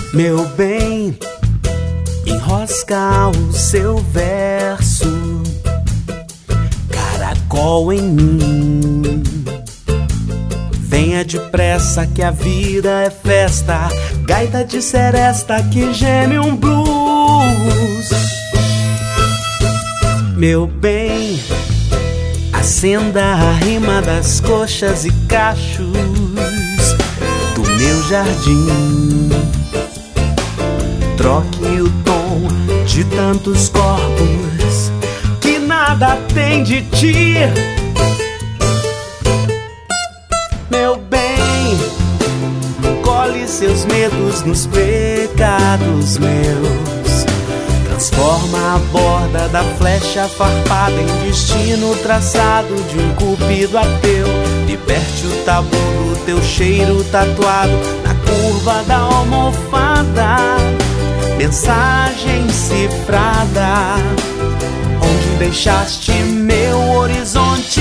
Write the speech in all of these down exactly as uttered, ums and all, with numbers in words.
Meu bem, enrosca o seu verso, caracol em mim. Venha depressa que a vida é festa, gaita de seresta que geme um blues. Meu bem, acenda a rima das coxas e cachos do meu jardim. Troque o tom de tantos corpos que nada tem de ti. Meu bem, colhe seus medos nos pecados meus. Transforma a borda da flecha farpada em destino traçado de um cupido ateu. Liberte o tabu do teu cheiro tatuado na curva da almofada. Mensagem cifrada, onde deixaste meu horizonte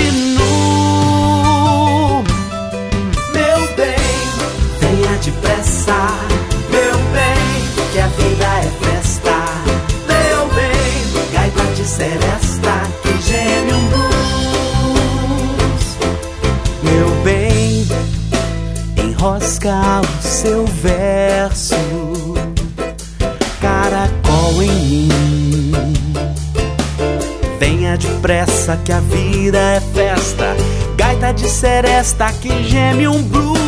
nu. Meu bem, venha depressa. Meu bem, que a vida é festa. Meu bem, gaita de seresta que geme um blues. Meu bem, enrosca o seu verso, caracol em mim. Venha depressa que a vida é festa, gaita de seresta que geme um blues.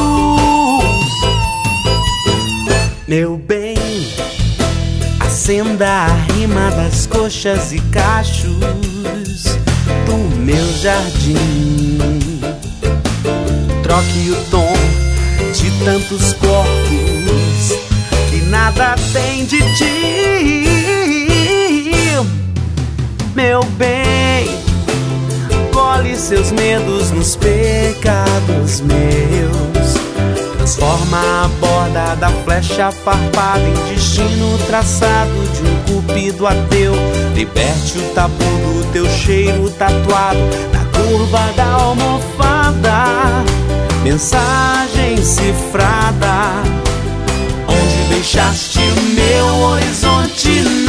Meu bem, acenda a rima das coxas e cachos do meu jardim. Troque o tom de tantos corpos que nada tem de ti. Meu bem, colhe seus medos nos pecados meus. Transforma a borda da flecha farpada em destino traçado de um cupido ateu. Liberte o tabu do teu cheiro tatuado na curva da almofada. Mensagem cifrada, onde deixaste meu horizonte.